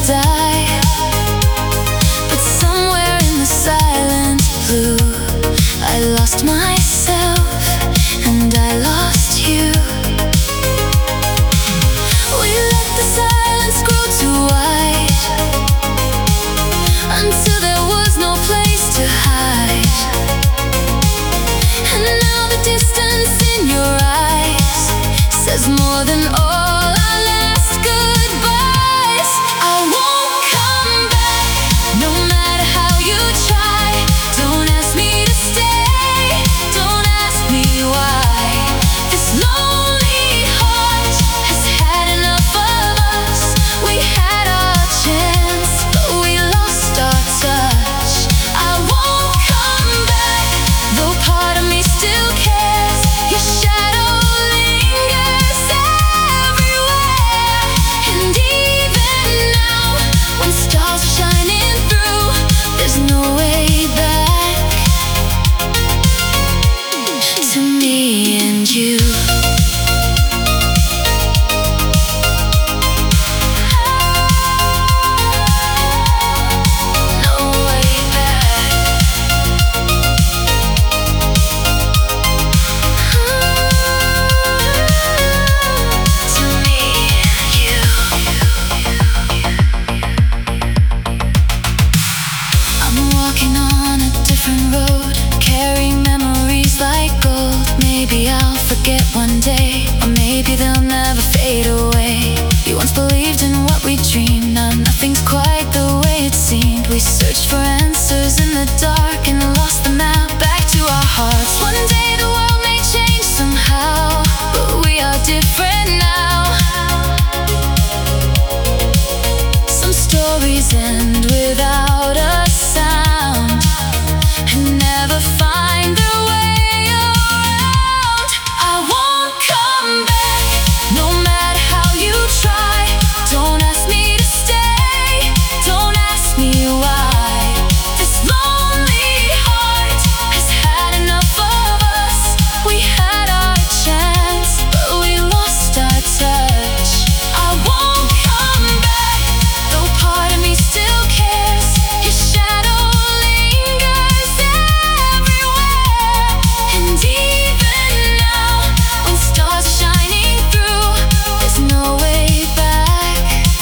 die. But somewhere in the silent blue, I lost myself and I lost you. We let the silence grow too wide until there was no place to hide. And now the distance in your eyes says more than all our last goodbyes. I won't come back, no matter how you try. Don't ask me to stay, don't ask me why. This lonely heart has had enough of us. We had our chance, but we lost our touch. I won't come back, though part of me still cares. Your shadow lingers everywhere. And even now, when stars are shining through, there's no way back to me and you. No way back to me and you. I'm walking on a different road, carrying memories like gold. Maybe I'll forget one day, or maybe they'll never fade away. We once believed in what we dreamed, now nothing's quite the way it seemed. We searched for answers in the dark and lost the map back to our hearts. One day the world may change somehow, but we are different now. Some stories end without a sound and never find their way around. I won't come back, no matter how you try. Don't ask me to stay, don't ask me why. This lonely heart has had enough of us. We had our chance, but we lost our touch. I won't come back, though part of me still cares. Your shadow lingers everywhere. And even now, when stars are shining through, there's no way back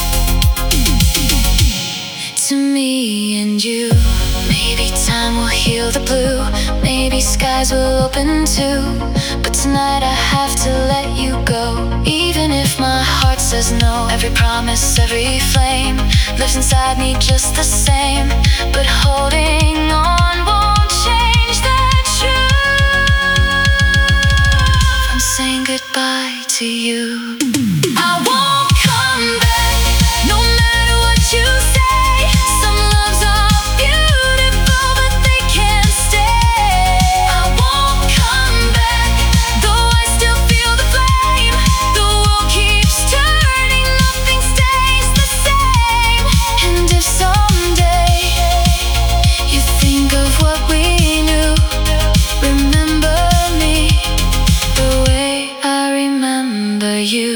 to me and you. Maybe time will heal the blue, maybe skies will open too. But tonight I have to let you go, even if my heart says no. Every promise, every flame lives inside me just the same. But holding on won't change the truth. I'm saying goodbye to you. I won't come back, no matter what you say. Some loves are beautiful, but they can't stay. I won't come back, though I still feel the flame. The world keeps turning, nothing stays the same. And if someday you think of what we knew, remember me the way I remember you.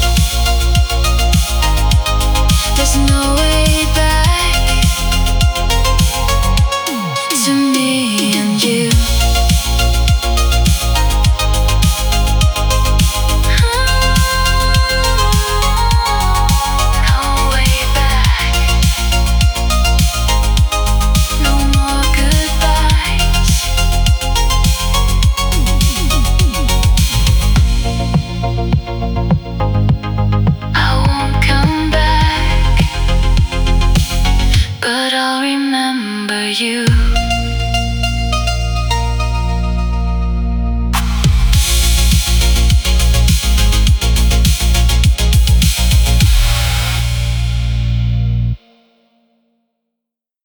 There's no way back to me and you. No way back, no more goodbyes. I won't come back, but I'll remember you.